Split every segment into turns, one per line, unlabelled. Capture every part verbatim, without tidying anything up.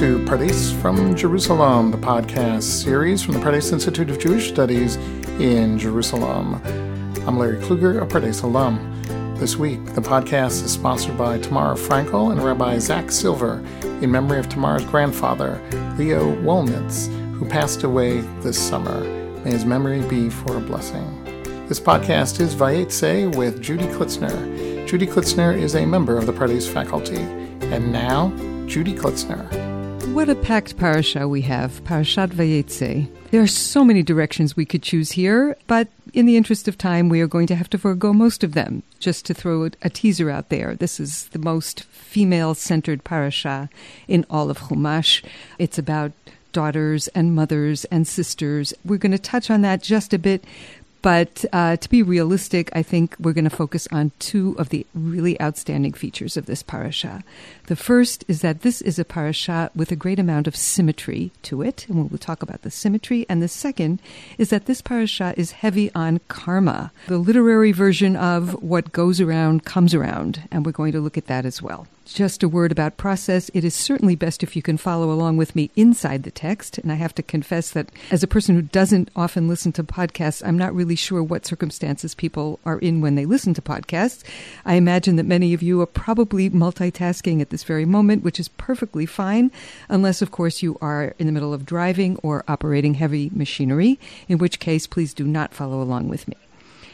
to Pardes from Jerusalem, the podcast series from the Pardes Institute of Jewish Studies in Jerusalem. I'm Larry Kluger, a Pardes alum. This week, the podcast is sponsored by Tamara Frankel and Rabbi Zach Silver in memory of Tamara's grandfather, Leo Wolnitz, who passed away this summer. May his memory be for a blessing. This podcast is Vayetze with Judy Klitzner. Judy Klitzner is a member of the Pardes faculty. And now, Judy Klitzner.
What a packed parasha we have, Parashat Vayetze. There are so many directions we could choose here, but in the interest of time, we are going to have to forego most of them. Just to throw a teaser out there, this is the most female-centered parasha in all of Chumash. It's about daughters and mothers and sisters. We're going to touch on that just a bit. But uh, to be realistic, I think we're going to focus on two of the really outstanding features of this parasha. The first is that this is a parasha with a great amount of symmetry to it, and we'll talk about the symmetry. And the second is that this parasha is heavy on karma, the literary version of what goes around comes around, and we're going to look at that as well. Just a word about process. It is certainly best if you can follow along with me inside the text. And I have to confess that as a person who doesn't often listen to podcasts, I'm not really sure what circumstances people are in when they listen to podcasts. I imagine that many of you are probably multitasking at this very moment, which is perfectly fine, unless, of course, you are in the middle of driving or operating heavy machinery, in which case, please do not follow along with me.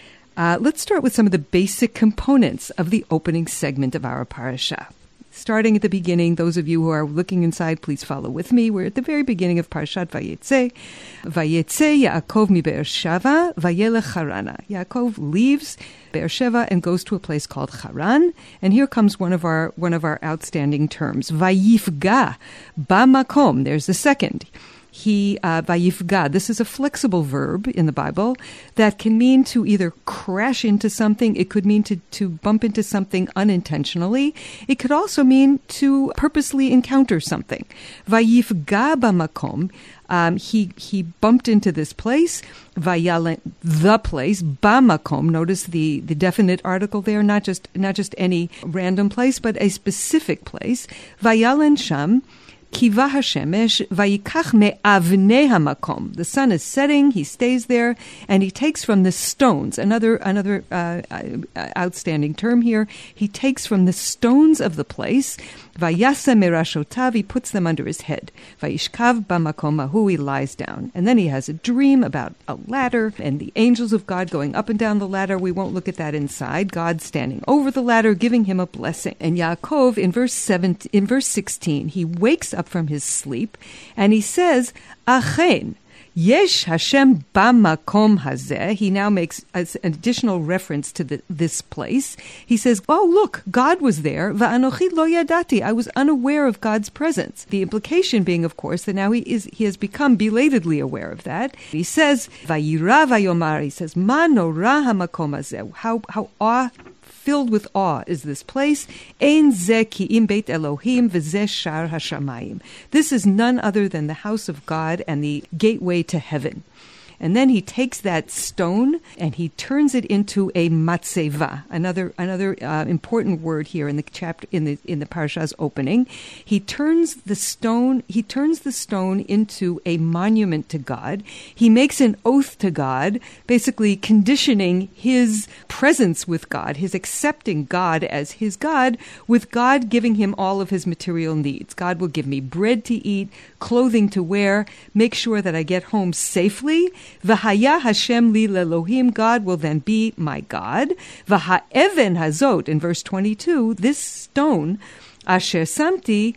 Uh, let's start with some of the basic components of the opening segment of our parasha. Starting at the beginning, those of you who are looking inside, please follow with me. We're at the very beginning of Parashat Vayetze. Vayetze Yaakov mi Beersheva, vayelech Harana. Yaakov leaves Beersheva and goes to a place called Haran. And here comes one of our one of our outstanding terms. Vayifga bamakom. There's the second. He, uh, vayifga, this is a flexible verb in the Bible that can mean to either crash into something, it could mean to, to bump into something unintentionally, it could also mean to purposely encounter something. Vayifga bamakom, um, he, he bumped into this place, vayalen, the place, bamakom, notice the, the definite article there, not just, not just any random place, but a specific place, vayalen sham, Kiva hashemesh vayikach me'avnei hamakom. The sun is setting. He stays there, and he takes from the stones. Another another uh, outstanding term here. He takes from the stones of the place. Vayasa merashotav. He puts them under his head. Vayishkav bamakom ahu. He lies down, and then he has a dream about a ladder and the angels of God going up and down the ladder. We won't look at that inside. God standing over the ladder, giving him a blessing. And Yaakov in verse seven, in verse sixteen, he wakes up from his sleep, and he says, Achen, yesh Hashem bamakom hazeh. He now makes an additional reference to the, this place. He says, oh, look, God was there. Va'anochi lo yadati. I was unaware of God's presence. The implication being, of course, that now he is he has become belatedly aware of that. He says, Vayira vayomar. He says, Ma nora hamakom hazeh. How, how awe filled with awe is this place. Ein zeh ki'im beit Elohim v'zeh shar hashamayim. This is none other than the house of God and the gateway to heaven. And then he takes that stone and he turns it into a matzeva, another another uh, important word here in the chapter in the in the parasha's opening. He turns the stone he turns the stone into a monument to God. He makes an oath to God, basically conditioning his presence with God, his accepting God as his God, with God giving him all of his material needs. God will give me bread to eat, clothing to wear, make sure that I get home safely. V'haya Hashem li lelohim, God will then be my God. V'ha'even hazot, in verse twenty-two, this stone, asher samti,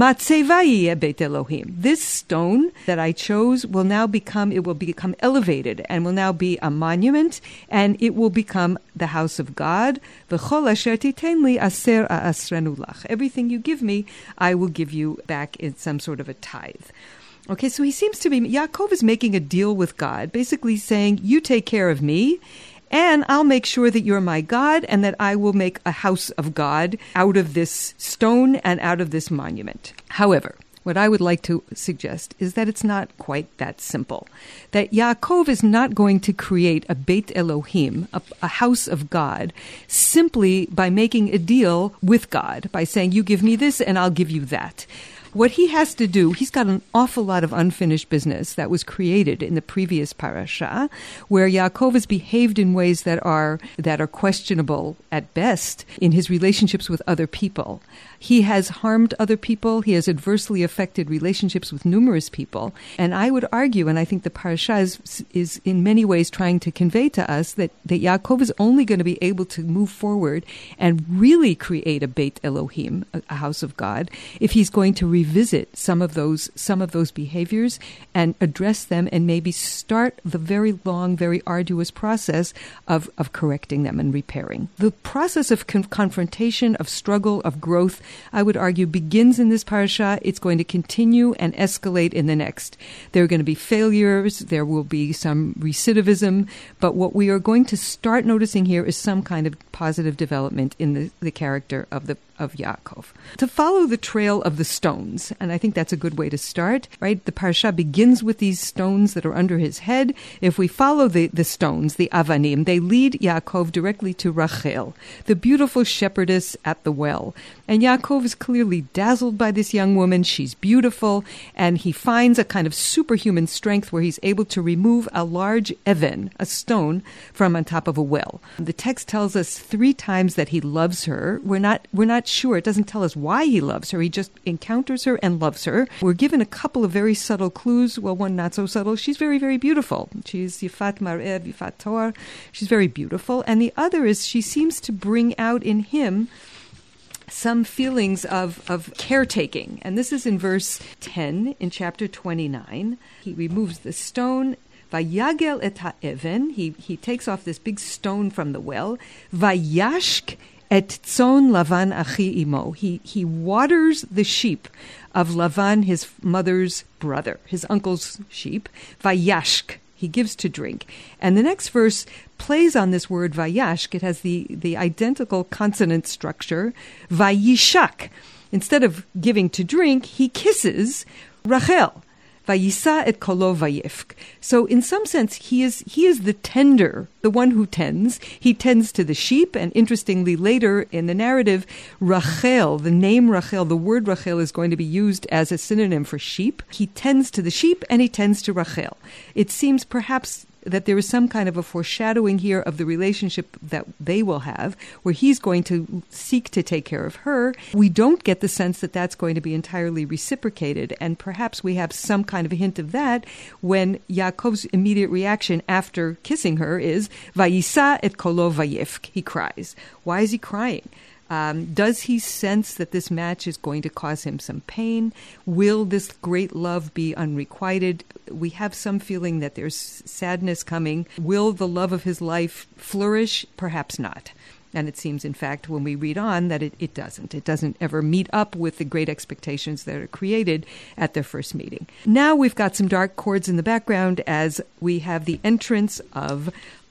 matzeva beit Elohim. This stone that I chose will now become, it will become elevated and will now be a monument, and it will become the house of God. V'chol asher titen li aser a'asrenu lach. Everything you give me, I will give you back in some sort of a tithe. Okay, so he seems to be, Yaakov is making a deal with God, basically saying, you take care of me, and I'll make sure that you're my God, and that I will make a house of God out of this stone and out of this monument. However, what I would like to suggest is that it's not quite that simple. That Yaakov is not going to create a Beit Elohim, a, a house of God, simply by making a deal with God, by saying, you give me this and I'll give you that. What he has to do, he's got an awful lot of unfinished business that was created in the previous parasha, where Yaakov has behaved in ways that are that are questionable at best in his relationships with other people. He has harmed other people. He has adversely affected relationships with numerous people. And I would argue, and I think the parasha is, is in many ways trying to convey to us that, that Yaakov is only going to be able to move forward and really create a Beit Elohim, a, a house of God, if he's going to revisit some of those some of those behaviors and address them and maybe start the very long, very arduous process of, of correcting them and repairing. The process of con- confrontation, of struggle, of growth, I would argue, begins in this parasha. It's going to continue and escalate in the next. There are going to be failures. There will be some recidivism. But what we are going to start noticing here is some kind of positive development in the, the character of the of Yaakov. To follow the trail of the stones, and I think that's a good way to start, right? The parasha begins with these stones that are under his head. If we follow the, the stones, the avanim, they lead Yaakov directly to Rachel, the beautiful shepherdess at the well. And Yaakov is clearly dazzled by this young woman. She's beautiful, and he finds a kind of superhuman strength where he's able to remove a large even, a stone, from on top of a well. The text tells us three times that he loves her. We're not, we're not sure. It doesn't tell us why he loves her. He just encounters her and loves her. We're given a couple of very subtle clues. Well, one not so subtle. She's very, very beautiful. She's Yifat Mar'eh, Yifat Toar. She's very beautiful. And the other is she seems to bring out in him some feelings of, of caretaking. And this is in verse ten in chapter twenty-nine. He removes the stone. Vayagel et ha'even. He, he takes off this big stone from the well. Vayashk et tzon Lavan achi imo. He he waters the sheep of Lavan, his mother's brother, his uncle's sheep. Vayashk. He gives to drink. And the next verse plays on this word vayashk. It has the, the identical consonant structure. Vayishak. Instead of giving to drink, he kisses Rachel. Vayisa et kolo vayifk. So in some sense, he is he is the tender, the one who tends. He tends to the sheep, and interestingly later in the narrative, Rachel, the name Rachel, the word Rachel is going to be used as a synonym for sheep. He tends to the sheep and he tends to Rachel. It seems perhaps that there is some kind of a foreshadowing here of the relationship that they will have, where he's going to seek to take care of her. We don't get the sense that that's going to be entirely reciprocated, and perhaps we have some kind of a hint of that when Yaakov's immediate reaction after kissing her is, Vayisa et kolo vayifk. He cries. Why is he crying? Um, does he sense that this match is going to cause him some pain? Will this great love be unrequited? We have some feeling that there's sadness coming. Will the love of his life flourish? Perhaps not. And it seems, in fact, when we read on, that it, it doesn't. It doesn't ever meet up with the great expectations that are created at their first meeting. Now we've got some dark chords in the background as we have the entrance of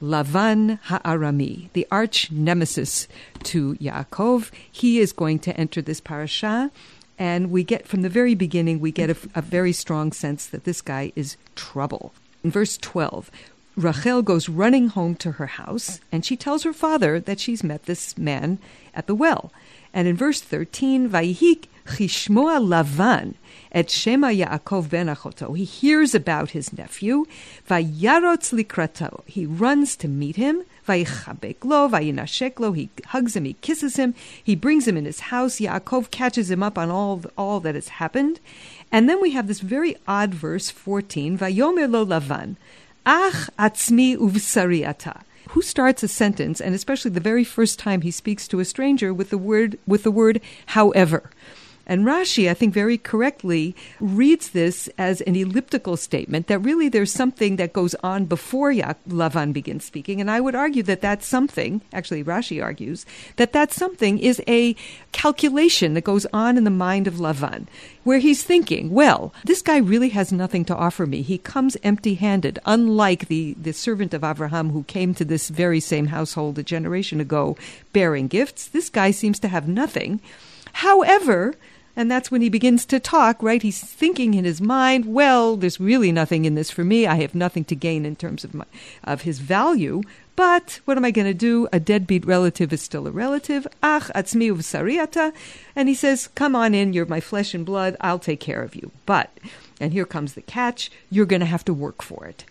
Lavan Ha'arami, the arch nemesis to Yaakov. He is going to enter this parasha, and we get, from the very beginning, we get a, a very strong sense that this guy is trouble. In verse twelve, Rachel goes running home to her house, and she tells her father that she's met this man at the well. And in verse thirteen, Vayihik chishmoa Lavan et shema Yaakov ben achoto. He hears about his nephew. Vayarotz likrato. He runs to meet him. Vayichabek lo, vayinashek lo. He hugs him, he kisses him, he brings him in his house. Yaakov catches him up on all, all that has happened. And then we have this very odd verse, fourteen, Vayomer lo Lavan. Ach atzmi uvsari ata. Who starts a sentence, and especially the very first time he speaks to a stranger, with the word with the word however? And Rashi, I think very correctly, reads this as an elliptical statement, that really there's something that goes on before Ya- Lavan begins speaking. And I would argue that that something, actually Rashi argues, that that something is a calculation that goes on in the mind of Lavan, where he's thinking, well, this guy really has nothing to offer me. He comes empty-handed, unlike the, the servant of Avraham who came to this very same household a generation ago bearing gifts. This guy seems to have nothing. However, and that's when he begins to talk, right? He's thinking in his mind, well, there's really nothing in this for me. I have nothing to gain in terms of my, of his value. But what am I going to do? A deadbeat relative is still a relative. Ach, atzmi uv'sariata. And he says, come on in, you're my flesh and blood, I'll take care of you. But, and here comes the catch, you're going to have to work for it.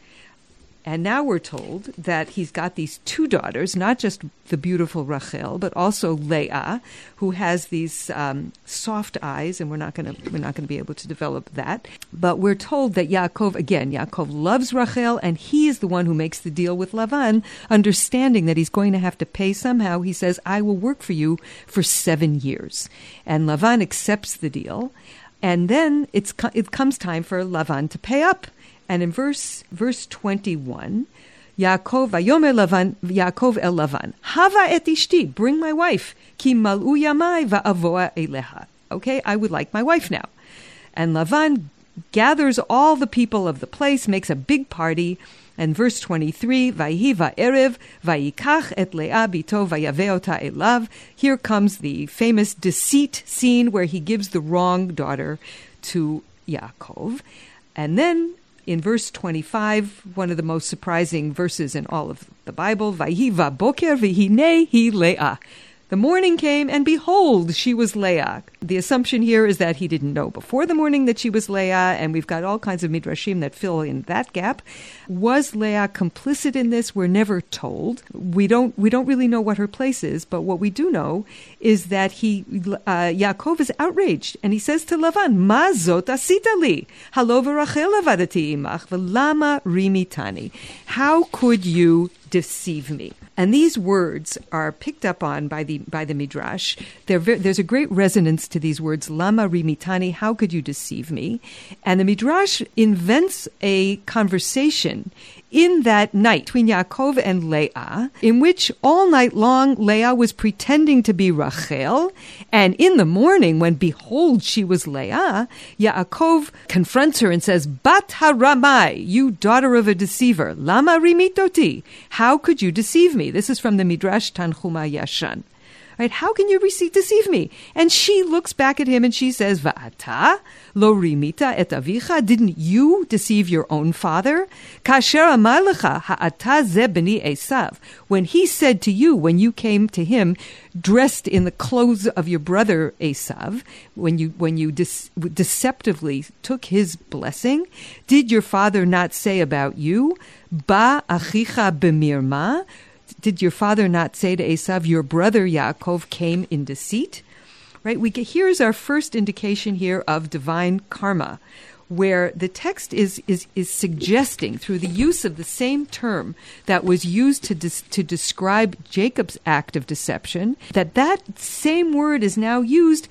And now we're told that he's got these two daughters, not just the beautiful Rachel, but also Leah, who has these um, soft eyes, and we're not going to we're not going to be able to develop that. But we're told that Yaakov, again, Yaakov loves Rachel, and he is the one who makes the deal with Lavan, understanding that he's going to have to pay somehow. He says, "I will work for you for seven years," and Lavan accepts the deal, and then it's it comes time for Lavan to pay up. And in verse verse twenty-one, Yaakov vayomer Lavan Yaakov el Lavan, Hava et ishti, bring my wife, ki mal'u yamai va'avoa eleha. Okay, I would like my wife now. And Lavan gathers all the people of the place, makes a big party. And verse twenty-three, Vayhi va'erev vayikach et Leah bito vayaveota elav. Here comes the famous deceit scene where he gives the wrong daughter to Yaakov. And then in verse twenty-five, one of the most surprising verses in all of the Bible, Vayhi va'boker v'hinei hi Leah. The morning came, and behold, she was Leah. The assumption here is that he didn't know before the morning that she was Leah, and we've got all kinds of midrashim that fill in that gap. Was Leah complicit in this? We're never told. We don't we don't really know what her place is, but what we do know is that he uh, Yaakov is outraged, and he says to Lavan, Ma zot asita li, halo v'Rachel avadati imach, v'lama rimitani. How could you deceive me? And these words are picked up on by the by the Midrash. Very, there's a great resonance to these words, Lama rimitani, how could you deceive me? And the Midrash invents a conversation in that night between Yaakov and Leah, in which all night long Leah was pretending to be Rachel, and in the morning, when behold she was Leah, Yaakov confronts her and says, Bat haramai, you daughter of a deceiver, lama rimitoti, how could you deceive me? This is from the Midrash Tanchuma Yashan. Right? How can you deceive me? And she looks back at him and she says, Va'ata lo rimita et avicha, didn't you deceive your own father? Kasher amar lecha ha'ata ze b'ni Esav, when he said to you, when you came to him dressed in the clothes of your brother Esav, when you when you de- deceptively took his blessing, did your father not say about you, Ba achicha b'mirma? Did your father not say to Esav, your brother Yaakov came in deceit? Right? We get, here's our first indication here of divine karma, where the text is is is suggesting, through the use of the same term that was used to dis, to describe Jacob's act of deception, that that same word is now used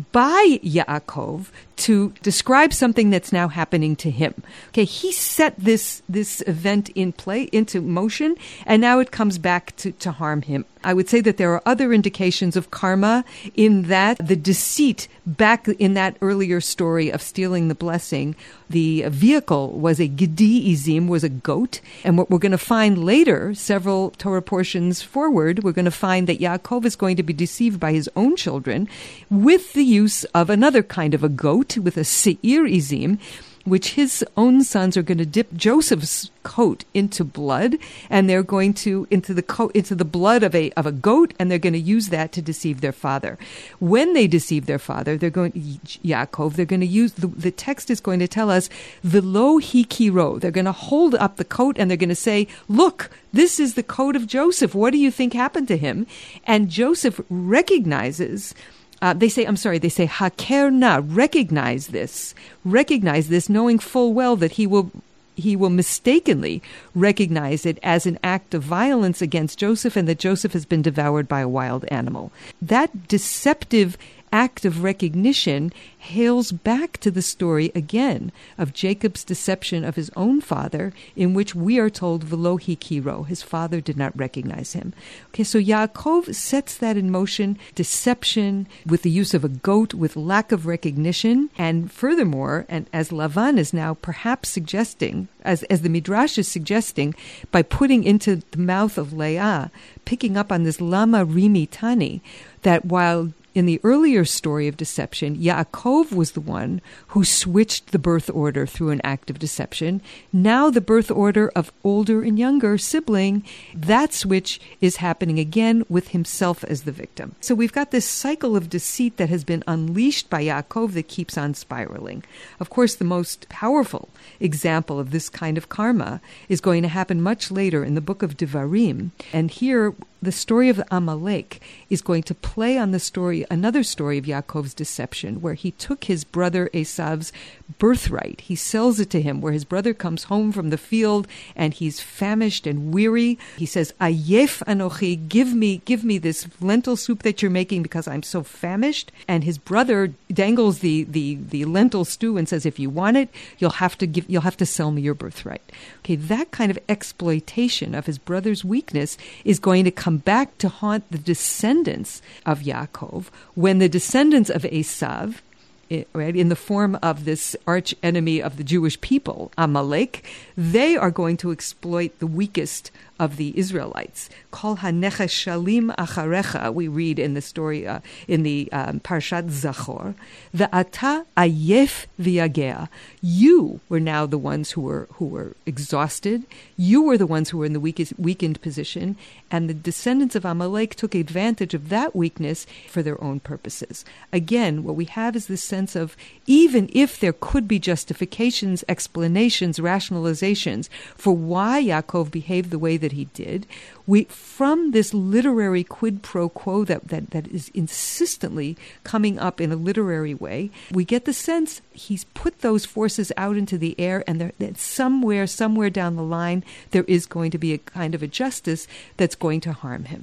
by Yaakov to describe something that's now happening to him. Okay, he set this this event in play, into motion, and now it comes back to, to harm him. I would say that there are other indications of karma in that the deceit back in that earlier story of stealing the blessing, the vehicle was a gedi izim, was a goat. And what we're going to find later, several Torah portions forward, we're going to find that Yaakov is going to be deceived by his own children with the use of another kind of a goat, with a seir izim, which his own sons are going to dip Joseph's coat into blood, and they're going to into the coat into the blood of a of a goat, and they're going to use that to deceive their father. When they deceive their father, they're going Yaakov. They're going to use the, the text is going to tell us velo hikiro. They're going to hold up the coat and they're going to say, "Look, this is the coat of Joseph. What do you think happened to him?" And Joseph recognizes. Uh, they say, I'm sorry, they say, hakerna, recognize this, recognize this, knowing full well that he will he will mistakenly recognize it as an act of violence against Joseph, and that Joseph has been devoured by a wild animal. That deceptive act of recognition hails back to the story again of Jacob's deception of his own father, in which we are told velo hikiro, his father did not recognize him. Okay, so Yaakov sets that in motion, deception with the use of a goat, with lack of recognition, and furthermore, and as Lavan is now perhaps suggesting, as, as the Midrash is suggesting, by putting into the mouth of Leah, picking up on this lama rimitani, that while in the earlier story of deception, Yaakov was the one who switched the birth order through an act of deception. Now the birth order of older and younger sibling, that switch is happening again with himself as the victim. So we've got this cycle of deceit that has been unleashed by Yaakov that keeps on spiraling. Of course, the most powerful example of this kind of karma is going to happen much later in the book of Devarim. And here, the story of Amalek is going to play on the story, another story of Yaakov's deception, where he took his brother Esav's birthright. He sells it to him, where his brother comes home from the field and he's famished and weary. He says, Ayef anochi, give me, give me this lentil soup that you're making because I'm so famished. And his brother dangles the, the, the lentil stew and says, if you want it, you'll have to give, you'll have to sell me your birthright. Okay, that kind of exploitation of his brother's weakness is going to come back to haunt the descendants of Yaakov when the descendants of Esav, right, in the form of this arch enemy of the Jewish people, Amalek, they are going to exploit the weakest of the Israelites. Kol hanecheshalim acharecha, we read in the story, uh, in the um, Parshat Zachor, ve'ata ayef v'yagea. You were now the ones who were who were exhausted. You were the ones who were in the weakest, weakened position, and the descendants of Amalek took advantage of that weakness for their own purposes. Again, what we have is this sense of, even if there could be justifications, explanations, rationalizations for why Yaakov behaved the way that he did, we, from this literary quid pro quo that, that, that is insistently coming up in a literary way, we get the sense he's put those forces out into the air, and there, that somewhere, somewhere down the line, there is going to be a kind of a justice that's going to harm him.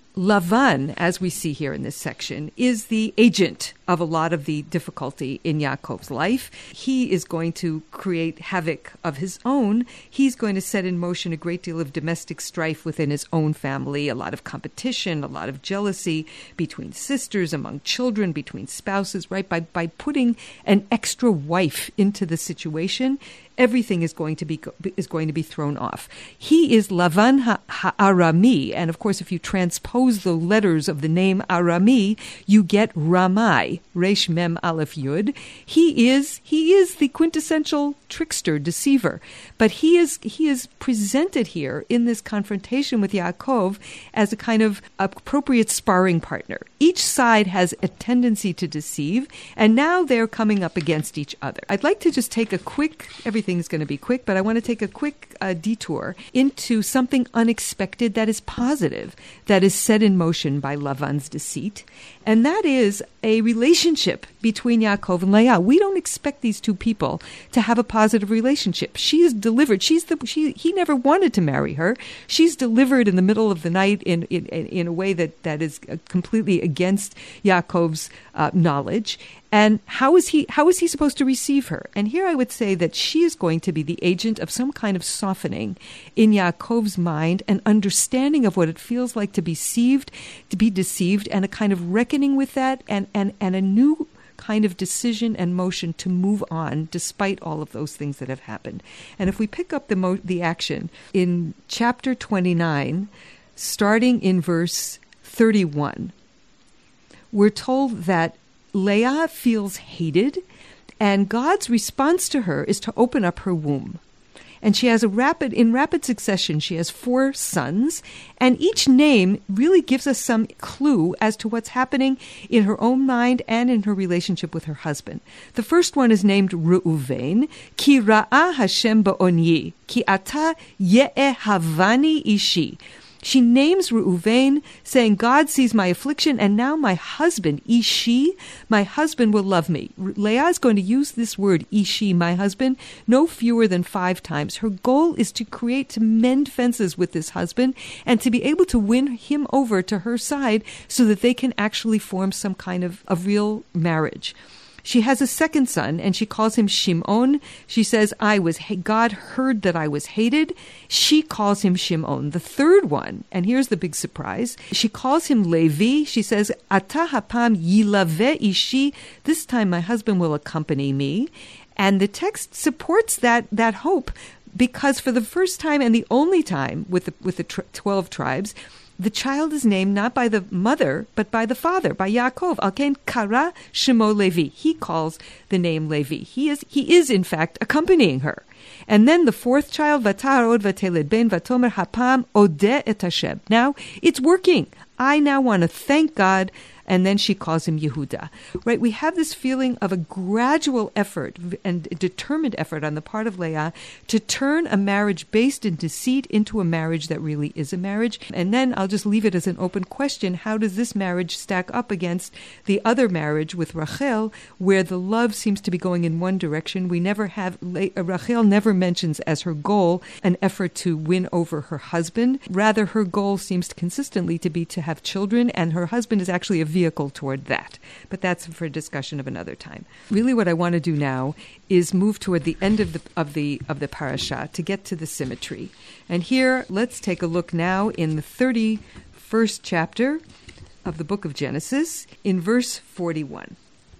Lavan, as we see here in this section, is the agent of a lot of the difficulty in Yaakov's life. He is going to create havoc of his own. He's going to set in motion a great deal of domestic strife within his own family, a lot of competition, a lot of jealousy between sisters, among children, between spouses, right? By, by putting an extra wife into the situation, everything is going to be is going to be thrown off. He is Lavan ha-Arami, and of course, if you transpose the letters of the name Arami, you get Ramai, Resh Mem Aleph Yud. He is he is the quintessential trickster, deceiver, but he is he is presented here in this confrontation with Yaakov as a kind of appropriate sparring partner. Each side has a tendency to deceive, and now they're coming up against each other. I'd like to just take a quick everything. Everything's going to be quick, but I want to take a quick uh, detour into something unexpected that is positive, that is set in motion by Lavan's deceit, and that is a relationship between Yaakov and Leah. We don't expect these two people to have a positive relationship. She is delivered. She's the she. He never wanted to marry her. She's delivered in the middle of the night in in, in a way that, that is completely against Yaakov's uh, knowledge. And how is he how is he supposed to receive her? And here I would say that she is going to be the agent of some kind of softening in Yaakov's mind, an understanding of what it feels like to be deceived, to be deceived, and a kind of reckoning with that, and, and, and a new kind of decision and motion to move on despite all of those things that have happened. And if we pick up the mo- the action in chapter twenty-nine, starting in verse thirty-one, we're told that Leah feels hated, and God's response to her is to open up her womb. And she has a rapid, in rapid succession, she has four sons, and each name really gives us some clue as to what's happening in her own mind and in her relationship with her husband. The first one is named Reuven, Ki ra'a Hashem ba'onyi, Ki ata ye'ehavani ishi. She names Reuven, saying, God sees my affliction, and now my husband, Ishi, my husband will love me. Leah is going to use this word, Ishi, my husband, no fewer than five times. Her goal is to create, to mend fences with this husband, and to be able to win him over to her side so that they can actually form some kind of, of real marriage. She has a second son, and she calls him Shimon. She says, "I was God heard that I was hated." She calls him Shimon. The third one, and here's the big surprise, she calls him Levi. She says, "Ata hapam yilaveh ishi." This time my husband will accompany me. And the text supports that that hope, because for the first time and the only time with the with the tr- twelve tribes, the child is named not by the mother, but by the father, by Yaakov. Alken kara shemo Levi. He calls the name Levi. He is, he is in fact accompanying her. And then the fourth child, Vatarod vateled ben vatomer hapam odeh et Hashem. Now it's working. I now want to thank God. And then she calls him Yehuda. Right? We have this feeling of a gradual effort and determined effort on the part of Leah to turn a marriage based in deceit into a marriage that really is a marriage. And then I'll just leave it as an open question. How does this marriage stack up against the other marriage with Rachel, where the love seems to be going in one direction? We never have, Rachel never mentions as her goal an effort to win over her husband. Rather, her goal seems consistently to be to have children, and her husband is actually a vehicle toward that. But that's for a discussion of another time. Really what I want to do now is move toward the end of the of the of the parasha to get to the symmetry. And here let's take a look now in the thirty-first chapter of the book of Genesis in verse forty-one.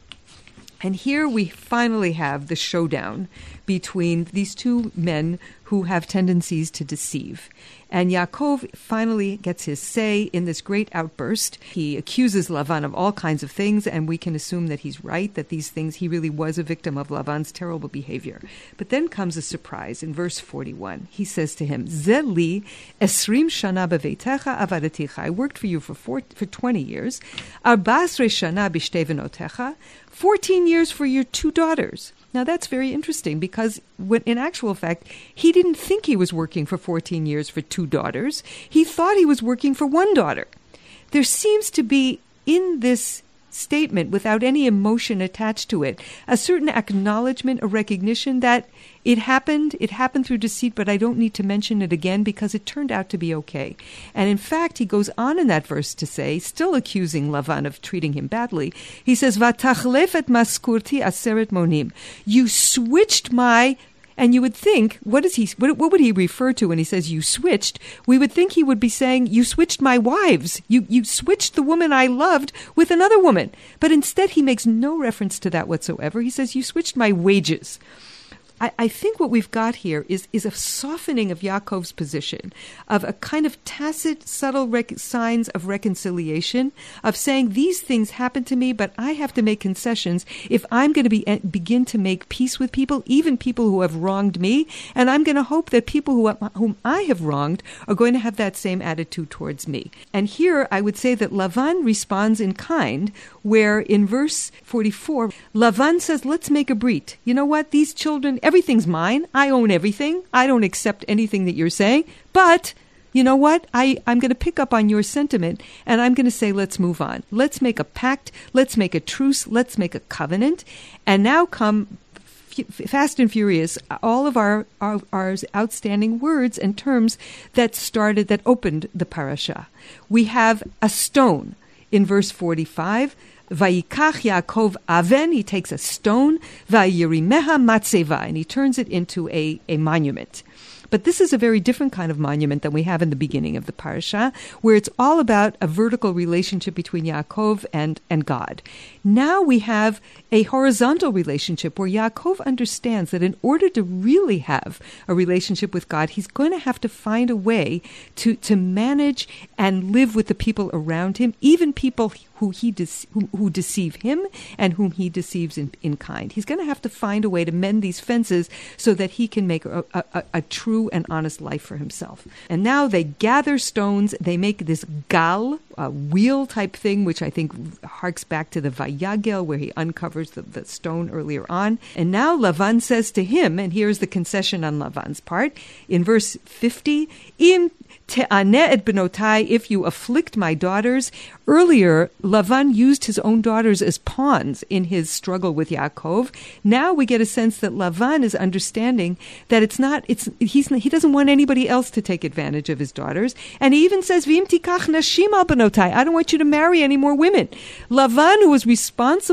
And here we finally have the showdown between these two men who have tendencies to deceive. And Yaakov finally gets his say in this great outburst. He accuses Lavan of all kinds of things, and we can assume that he's right, that these things, he really was a victim of Lavan's terrible behavior. But then comes a surprise in verse forty-one. He says to him, Zeli esrim shana beveitecha avadaticha. I worked for you for four, for twenty years. Arbasre shana b'shtei venotecha. fourteen years for your two daughters. Now, that's very interesting because when, in actual fact, he didn't think he was working for fourteen years for two daughters. He thought he was working for one daughter. There seems to be in this statement, without any emotion attached to it, a certain acknowledgement, a recognition that it happened, it happened through deceit, but I don't need to mention it again because it turned out to be okay. And in fact, he goes on in that verse to say, still accusing Lavan of treating him badly, he says, Vatachlef et maskurti aseret monim. You switched my... And you would think, what is he? What, what would he refer to when he says you switched? We would think he would be saying, you switched my wives. You you switched the woman I loved with another woman. But instead, he makes no reference to that whatsoever. He says, you switched my wages. I, I think what we've got here is, is a softening of Yaakov's position, of a kind of tacit, subtle rec- signs of reconciliation, of saying these things happen to me, but I have to make concessions if I'm going to be, uh, begin to make peace with people, even people who have wronged me, and I'm going to hope that people who whom I have wronged are going to have that same attitude towards me. And here I would say that Lavan responds in kind, where in verse forty-four, Lavan says, let's make a brit. You know what? These children... Everything's mine. I own everything. I don't accept anything that you're saying. But you know what? I, I'm going to pick up on your sentiment, and I'm going to say, let's move on. Let's make a pact. Let's make a truce. Let's make a covenant. And now come f- fast and furious, all of our, our, our outstanding words and terms that started, that opened the parasha. We have a stone in verse forty-five. Vayikach Yaakov aven, he takes a stone, vayirimeha matzeva, and he turns it into a, a monument. But this is a very different kind of monument than we have in the beginning of the parasha, where it's all about a vertical relationship between Yaakov and, and God. Now we have a horizontal relationship where Yaakov understands that in order to really have a relationship with God, he's going to have to find a way to, to manage and live with the people around him, even people who he de- who, who deceive him and whom he deceives in, in kind. He's going to have to find a way to mend these fences so that he can make a, a, a true and honest life for himself. And now they gather stones, they make this gal, a wheel type thing, which I think harks back to the Vayagel, where he uncovers the, the stone earlier on. And now Lavan says to him, and here's the concession on Lavan's part, in verse fifty, Im te'aneh et benotai, if you afflict my daughters. Earlier, Lavan used his own daughters as pawns in his struggle with Yaakov. Now we get a sense that Lavan is understanding that it's not, it's he's he doesn't want anybody else to take advantage of his daughters. And he even says, V'im tikach nashim al benotai, I don't want you to marry any more women. Lavan, who was responsible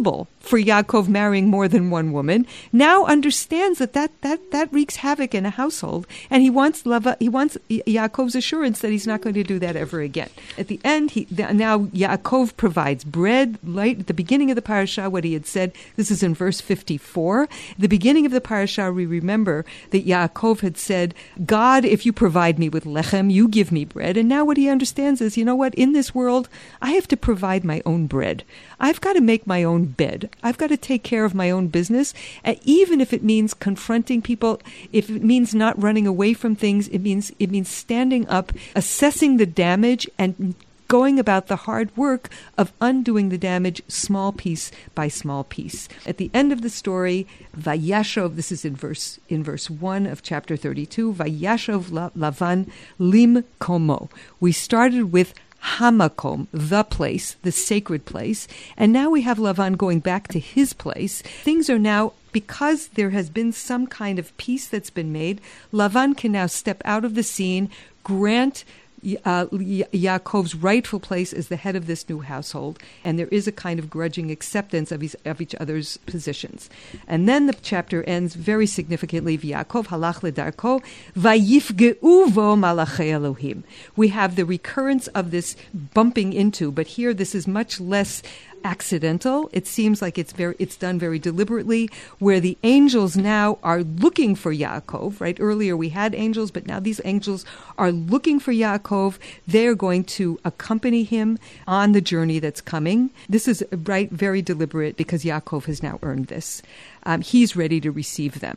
for Yaakov marrying more than one woman, now understands that that, that, that wreaks havoc in a household, and he wants Lava, he wants Yaakov's assurance that he's not going to do that ever again. At the end, he now Yaakov provides bread. Right at the beginning of the parasha, what he had said, this is in verse fifty-four. At the beginning of the parasha, we remember that Yaakov had said, God, if you provide me with lechem, you give me bread. And now what he understands is, you know what, in this world, I have to provide my own bread. I've got to make my own bed. I've got to take care of my own business. Uh, even if it means confronting people, if it means not running away from things, it means it means standing up, assessing the damage, and going about the hard work of undoing the damage small piece by small piece. At the end of the story, Vayashov, this is in verse in verse one of chapter thirty-two, Vayashov la, Lavan lim komo. We started with Hamakom, the place, the sacred place. And now we have Lavan going back to his place. Things are now, because there has been some kind of peace that's been made, Lavan can now step out of the scene, grant Uh, Ya- Yaakov's rightful place as the head of this new household, and there is a kind of grudging acceptance of, his, of each other's positions. And then the chapter ends very significantly, Yaakov halach ledarko, vayifgeu vo malachei Elohim. We have the recurrence of this bumping into, but here this is much less accidental. It seems like it's very it's done very deliberately, where the angels now are looking for Yaakov, right? Earlier we had angels, but now these angels are looking for Yaakov. They're going to accompany him on the journey that's coming. This is, right, very deliberate, because Yaakov has now earned this. Um, he's ready to receive them.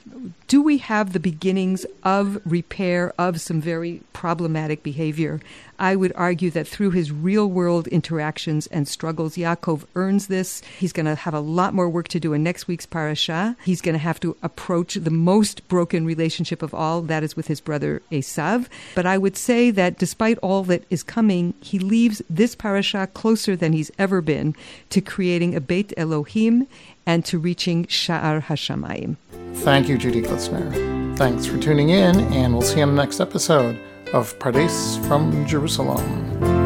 Do we have the beginnings of repair of some very problematic behavior? I would argue that through his real-world interactions and struggles, Yaakov earns this. He's going to have a lot more work to do in next week's parasha. He's going to have to approach the most broken relationship of all, that is with his brother Esav. But I would say that despite all that is coming, he leaves this parasha closer than he's ever been to creating a Beit Elohim and to reaching Sha'ar Hashamayim.
Thank you, Judy Klitzner. Thanks for tuning in, and we'll see you on the next episode of Pardes from Jerusalem.